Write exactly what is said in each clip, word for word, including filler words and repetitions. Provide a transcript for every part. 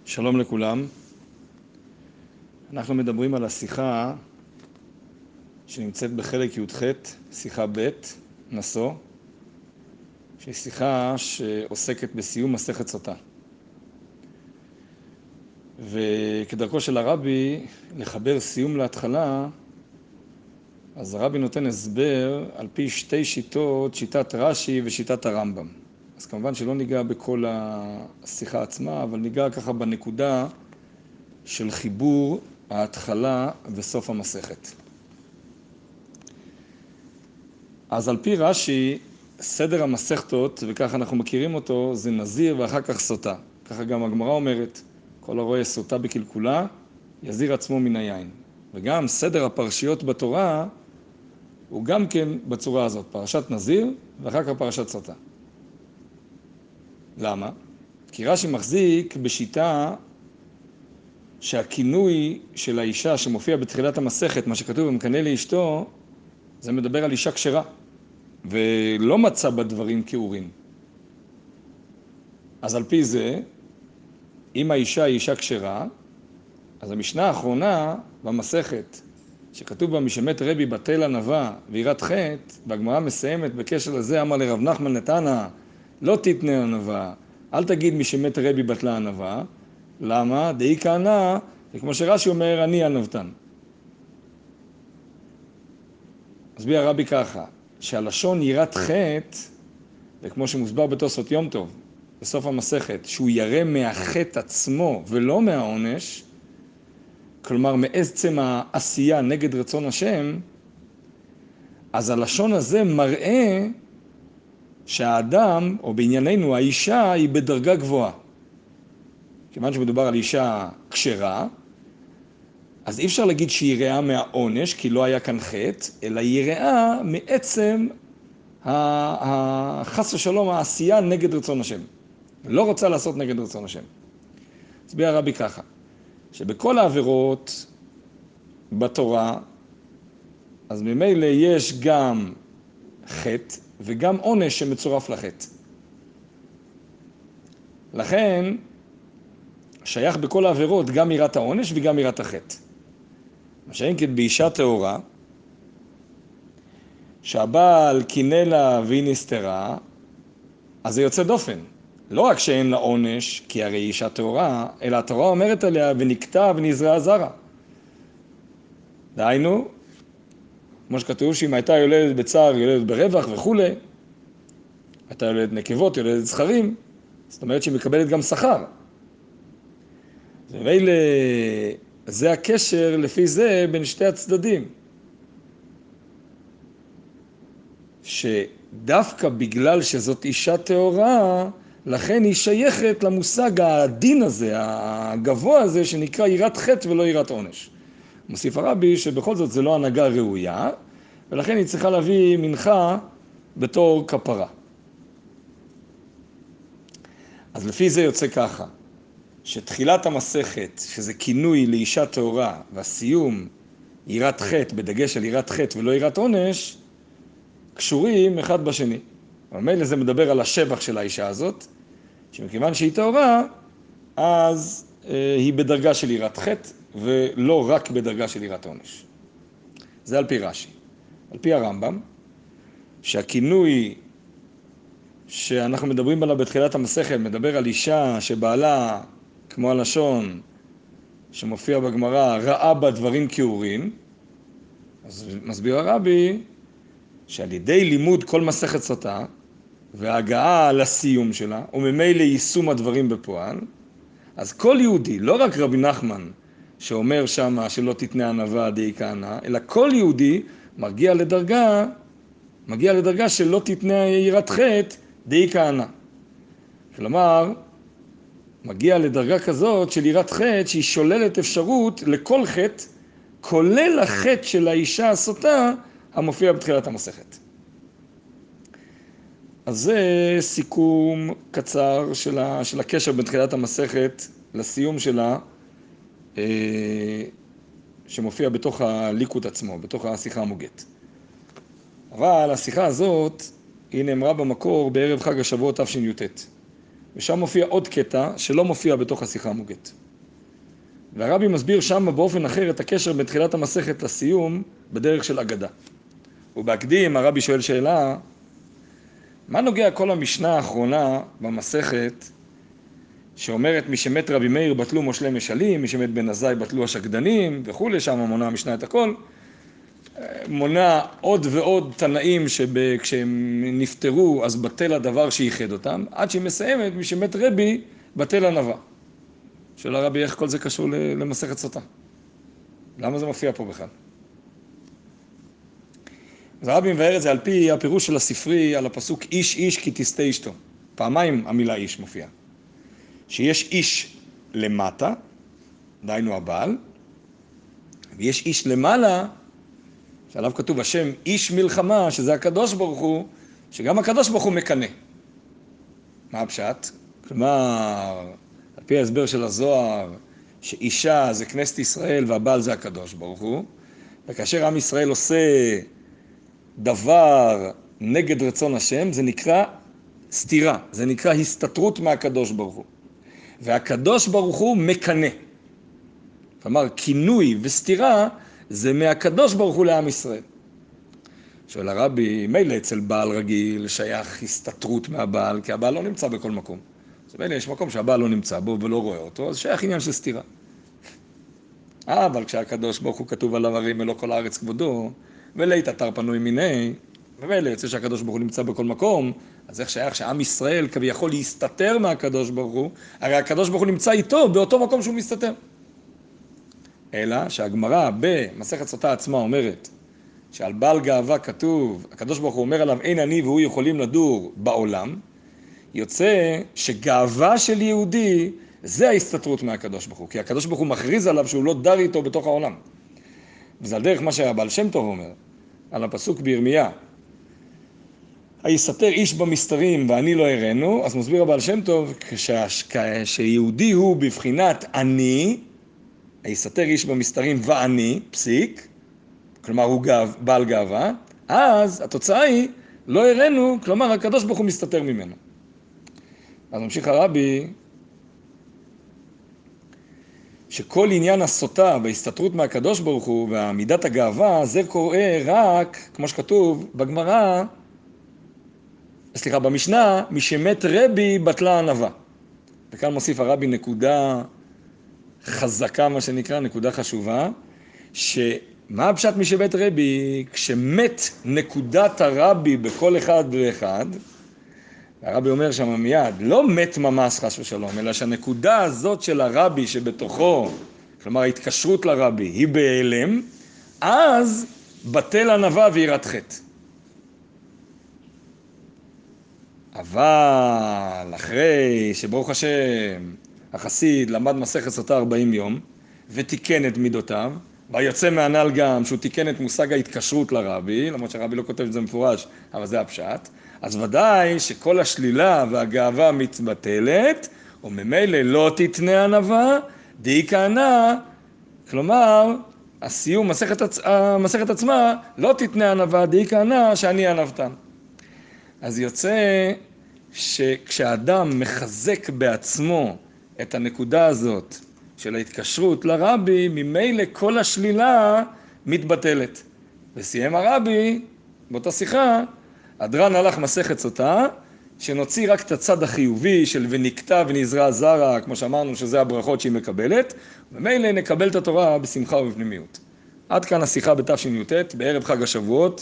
שלום לכולם. אנחנו מדברים על השיחה שנמצאת בחלק י"ח, שיחה ב', נשוא, שהיא שיחה שעוסקת בסיום מסכת סוטה. וכדרכו של הרבי לחבר סיום להתחלה, אז הרבי נותן הסבר על פי שתי שיטות, שיטת רש"י ושיטת הרמב"ם. אז כמובן שלא ניגע בכל השיחה עצמה, אבל ניגע ככה בנקודה של חיבור ההתחלה וסוף המסכת. אז על פי רש"י, סדר המסכתות, וככה אנחנו מכירים אותו, זה נזיר ואחר כך סוטה. ככה גם הגמרא אומרת, כל הרואה סוטה בקלקולה, יזיר עצמו מן היין. וגם סדר הפרשיות בתורה הוא גם כן בצורה הזאת, פרשת נזיר ואחר כך פרשת סוטה. למה? כי רש"י מחזיק בשיטה שהכינוי של האישה שמופיע בתחילת המסכת, מה שכתוב במקנא לאשתו, זה מדבר על אישה כשרה, ולא מצא בדברים כאורים. אז על פי זה, אם האישה היא אישה כשרה, אז המשנה האחרונה במסכת, שכתוב בה משמת רבי בטל ענווה ויראת חטא, והגמרא מסיימת בקשר לזה, אמר לרב נחמן נתנה, לא תתנה ענווה, אל תגיד משמת רבי בטלה ענווה. למה? דאי כהנא, וכמו שרש"י אומר, אני ענוותן. מסביר הרבי ככה, שהלשון יראת חטא, וכמו שמוסבר בתוספות יום טוב, בסוף המסכת, שהוא ירא מהחטא עצמו ולא מהעונש, כלומר מעצם העשייה נגד רצון השם, אז הלשון הזה מראה שהאדם, או בענייננו האישה, היא בדרגה גבוהה. כיוון שמדובר על אישה כשרה, אז אי אפשר להגיד שהיא יראה מהעונש, כי לא היה כאן חטא, אלא היא יראה מעצם החס ושלום, העשייה נגד רצון השם. לא רוצה לעשות נגד רצון השם. הסביר הרבי ככה, שבכל העבירות בתורה, אז ממילא יש גם חטא וגם עונש שמצורף לחטא. לכן, שייך בכל העבירות גם יראת העונש וגם יראת החטא. מה שאין כן באישה טהורה, שהבעל קינא לה והיא נסתרה, אז זה יוצא דופן. לא רק שאין לה עונש, כי הרי היא אישה טהורה, אלא התורה אומרת עליה ונקטע ונזרעה זרע. דהיינו, כמו שכתוב שאם הייתה יולדת בצער, יולדת ברווח וכו', הייתה יולדת נקבות, יולדת זכרים, זאת אומרת שהיא מקבלת גם שכר. ומילא זה הקשר לפי זה בין שתי הצדדים. שדווקא בגלל שזאת אישה טהורה, לכן היא שייכת למושג הדין הזה, הגבוה הזה, שנקרא יראת חטא ולא יראת עונש. מוסיף הרבי שבכל זאת זה לא הנהגה ראויה, ולכן היא צריכה להביא מנחה בתור כפרה. אז לפי זה יוצא ככה, שתחילת המסכת, שזה כינוי לאישה טהורה, והסיום יראת חטא, בדגש על יראת חטא ולא יראת עונש, קשורים אחד בשני. אבל מילא זה מדבר על השבח של האישה הזאת, שמכיוון שהיא טהורה, אז אה, היא בדרגה של יראת חטא, ולא רק בדרגה של יראת עונש. זה על פי רש"י. על פי הרמב"ם, שהכינוי שאנחנו מדברים עליו בתחילת המסכת, מדבר על אישה שבעלה, כמו הלשון שמופיע בגמרא, ראה בה דברים כאורים, אז מסביר הרבי, שעל ידי לימוד כל מסכת סוטה, וההגעה לסיום שלה, וממילא יישום הדברים בפועל, אז כל יהודי, לא רק רבי נחמן, שאומר שמה שלא תתנה ענווה דאי כהנא, אלא כל יהודי מגיע לדרגה, מגיע לדרגה שלא תתנה יראת חטא דאי כהנא. כלומר, מגיע לדרגה כזאת של יראת חטא, שהיא שוללת אפשרות לכל חטא, כולל החטא של האישה הסוטה, המופיע בתחילת המסכת. אז זה סיכום קצר של, ה, של הקשר בין תחילת המסכת לסיום שלה, אה, שמופיע בתוך הליקוד עצמו, בתוך השיחה המוגת. אבל השיחה הזאת, היא נאמרה במקור בערב חג השבועות תשי"ט. ושם מופיע עוד קטע שלא מופיע בתוך השיחה המוגת. והרבי מסביר שם באופן אחר את הקשר בתחילת המסכת לסיום בדרך של אגדה. ובהקדים הרבי שואל שאלה, מה נוגע כל המשנה האחרונה במסכת שאומרת מי שמת רבי מאיר בטלו מושלי משלים, מי שמת בן עזאי בטלו השקדנים וכו', שם מונה המשנה את הכל, מונה עוד ועוד תנאים שכשהם נפטרו אז בטל הדבר שייחד אותם, עד שהיא מסיימת מי שמת רבי בטל ענווה. שואל הרבי איך כל זה קשור למסכת סוטה? למה זה מופיע פה בכלל? אז הרבי מבאר את זה על פי הפירוש של הספרי על הפסוק איש איש כי תסתה אשתו. פעמיים המילה איש מופיעה. שיש איש למטה, דהיינו הבעל, ויש איש למעלה, שעליו כתוב השם איש מלחמה, שזה הקדוש ברוך הוא, שגם הקדוש ברוך הוא מקנה. מה הפשט? כלומר, על פי ההסבר של הזוהר, שאישה זה כנסת ישראל והבעל זה הקדוש ברוך הוא, וכאשר עם ישראל עושה דבר נגד רצון השם, זה נקרא סתירה, זה נקרא הסתתרות מהקדוש ברוך הוא. והקדוש ברוך הוא מקנה. כלומר, כינוי וסתירה זה מהקדוש ברוך הוא לעם ישראל. שואל הרבי, מילא אצל בעל רגיל שייך הסתתרות מהבעל, כי הבעל לא נמצא בכל מקום. אז מילא יש מקום שהבעל לא נמצא בו ולא רואה אותו, אז שייך עניין של סתירה. אה, אבל כשהקדוש ברוך הוא כתוב עליו הרי מלוא כל הארץ כבודו, ולית אתר פנוי מיני, ומילא יוצא שהקדוש ברוך הוא נמצא בכל מקום, אז איך שייך שעם ישראל כביכול להסתתר מהקדוש ברוך הוא, הרי הקדוש ברוך הוא נמצא איתו באותו מקום שהוא מסתתר. אלא שהגמרא במסכת סוטה עצמה אומרת, שעל בעל גאווה כתוב, הקדוש ברוך הוא אומר עליו אין אני והוא יכולים לדור בעולם, יוצא שגאווה של יהודי זה ההסתתרות מהקדוש ברוך הוא, כי הקדוש ברוך הוא מכריז עליו שהוא לא דר איתו בתוך העולם. וזה על דרך מה שהבעל שם טוב אומר, על הפסוק בירמיה, היסתר איש במסתרים ואני לא אראנו, אז מסביר הבעל שם טוב, כשיהודי הוא בבחינת אני, היסתר איש במסתרים ואני, פסיק, כלומר הוא גאו, בעל גאווה, אז התוצאה היא לא אראנו, כלומר הקדוש ברוך הוא מסתתר ממנו. אז ממשיך הרבי, שכל עניין הסוטה בהסתתרות מהקדוש ברוך הוא והמידת הגאווה, זה קורה רק, כמו שכתוב בגמרא, סליחה, במשנה, מי שמת רבי בטלה ענווה. וכאן מוסיף הרבי נקודה חזקה, מה שנקרא, נקודה חשובה, שמה הפשט מי שמת רבי? כשמת נקודת הרבי בכל אחד ואחד, הרבי אומר שם מיד, לא מת ממש חס ושלום, אלא שהנקודה הזאת של הרבי שבתוכו, כלומר ההתקשרות לרבי, היא בהיעלם, אז בטל ענווה ויראת חטא. אבל אחרי שברוך השם החסיד למד מסכת סוטה ארבעים יום ותיקן את מידותיו, ויוצא מהנ"ל גם שהוא תיקן את מושג ההתקשרות לרבי, למרות שהרבי לא כותב את זה מפורש, אבל זה הפשט, אז ודאי שכל השלילה והגאווה מתבטלת, וממילא לא תתנה ענווה, די כענה, כלומר, הסיום, מסכת, המסכת עצמה, לא תתנה ענווה, די כענה שאני ענוותן. אז יוצא שכשאדם מחזק בעצמו את הנקודה הזאת של ההתקשרות לרבי, ממילא כל השלילה מתבטלת. וסיים הרבי, באותה שיחה, הדרן הלך מסכת סוטה, שנוציא רק את הצד החיובי של ונקטע ונזרע זרע, כמו שאמרנו שזה הברכות שהיא מקבלת, ומילא נקבל את התורה בשמחה ובפנימיות. עד כאן השיחה בתש"י"ט, בערב חג השבועות,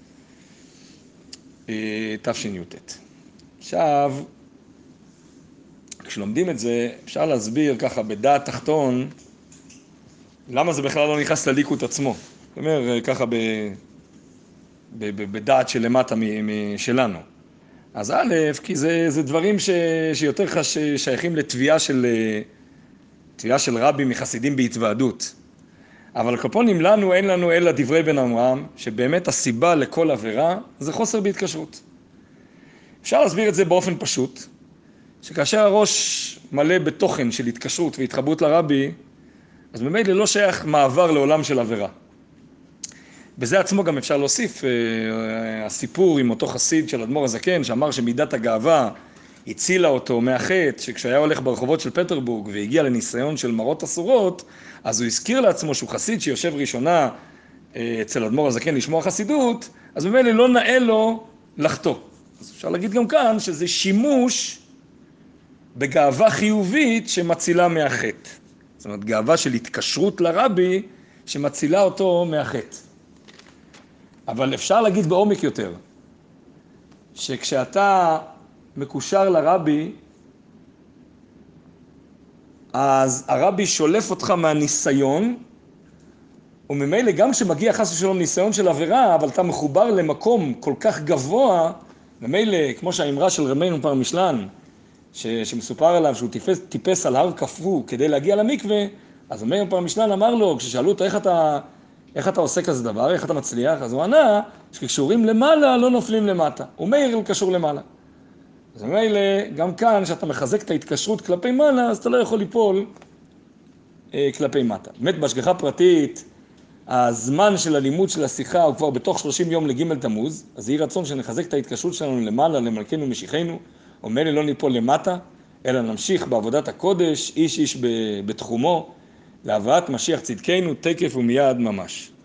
תש"י"ט. עכשיו, כשלומדים את זה, אפשר להסביר ככה בדעת תחתון, למה זה בכלל לא נכנס לליקוט עצמו. זאת אומרת, ככה ב, ב, ב, בדעת שלמטה משלנו. אז א', כי זה, זה דברים ש, שיותר חש, שייכים לתביעה של, תביעה של רבי מחסידים בהתוועדות. אבל הקופונים לנו, אין לנו אלא דברי בן אמרם, שבאמת הסיבה לכל עבירה זה חוסר בהתקשרות. אפשר להסביר את זה באופן פשוט, שכאשר הראש מלא בתוכן של התקשרות והתחברות לרבי, אז באמת לא שייך מעבר לעולם של עבירה. בזה עצמו גם אפשר להוסיף, הסיפור עם אותו חסיד של אדמו"ר הזקן, שאמר שמידת הגאווה הצילה אותו מהחטא, שכשהיה הולך ברחובות של פטרבורג והגיע לניסיון של מראות אסורות, אז הוא הזכיר לעצמו שהוא חסיד שיושב ראשונה אצל אדמו"ר הזקן לשמוע חסידות, אז ממילא לא נאה לו לחטוא. אז אפשר להגיד גם כאן שזה שימוש בגאווה חיובית שמצילה מהחטא. זאת אומרת, גאווה של התקשרות לרבי שמצילה אותו מהחטא. אבל אפשר להגיד בעומק יותר, שכשאתה מקושר לרבי, אז הרבי שולף אותך מהניסיון, וממילא גם כשמגיע חס ושלום ניסיון של עבירה, אבל אתה מחובר למקום כל כך גבוה, ממילא, כמו שהאמרה של רמינו פרמישלן, ש, שמסופר עליו שהוא טיפס, טיפס על הר כפרו כדי להגיע למקווה, אז רמינו פרמישלן אמר לו, כששאלו אותו איך אתה, איך אתה עושה כזה דבר, איך אתה מצליח, אז הוא ענה, שכשקשורים למעלה לא נופלים למטה, ומאיר הוא קשור למעלה. אז ממילא, גם כאן, כשאתה מחזק את ההתקשרות כלפי מעלה, אז אתה לא יכול ליפול אה, כלפי מטה. באמת, בהשגחה פרטית, הזמן של הלימוד של השיחה הוא כבר בתוך שלושים יום לג' תמוז, אז יהי רצון שנחזק את ההתקשרות שלנו למעלה, למלכנו ומשיחנו, וממילא לא ניפול למטה, אלא נמשיך בעבודת הקודש, איש איש בתחומו, להבאת משיח צדקנו, תקף ומיד ממש.